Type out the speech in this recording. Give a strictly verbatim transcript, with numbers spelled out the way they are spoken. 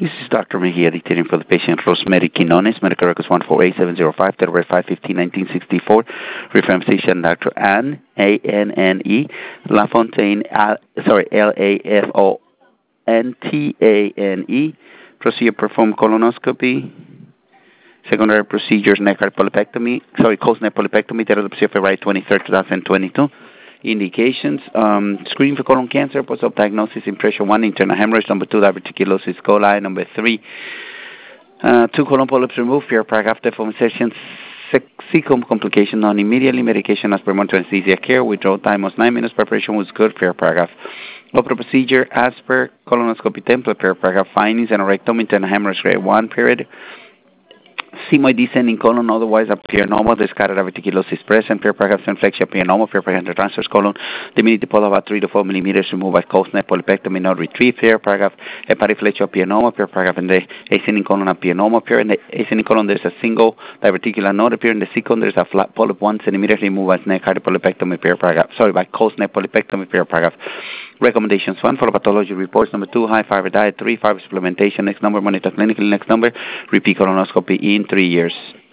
This is Doctor Mejia dictating for the patient Rosemary Quinones, medical records one four eight seven zero five, February five fifteen nineteen sixty-four. Reference physician Doctor Anne, A N N E, LaFontaine, uh, sorry, L A F O N T A N E. Procedure perform colonoscopy. Secondary procedures neck polypectomy, sorry, coast neck polypectomy, February twenty-third, twenty twenty-two. Indications, um, screening for colon cancer, post-op diagnosis, impression one, internal hemorrhage, number two, diverticulosis coli, number three, uh, two colon polyps removed, fear paragraph deformation, cecum complication, non-immediately, medication as per monitoring anesthesia care, withdrawal time was nine minutes, preparation was good, fear paragraph. Opera procedure as per colonoscopy template, fear paragraph findings, anerectomy, internal hemorrhage grade one period. Sigmoid descending colon, otherwise appear normal. Discarded diverticulosis present. Fear paragraph inflection appear normal. Fear paragraph transverse colon. Diminutive pole about three to four millimeters. Removed by coast neck polypectomy, not retrieved. Fear paragraph hepatic fletcher appear normal. Fear paragraph in the ascending colon appear normal. Appear in the ascending colon there's a single diverticular node. Appear in the second there's a flat polyp one centimeter. Removed by neck polypectomy. Fear paragraph. Sorry, by coast neck polypectomy. Fear paragraph. Recommendations: one, for pathology reports. Number two, high fiber diet. Three, fiber supplementation. Next number, monitor clinically. Next number, repeat colonoscopy in three years.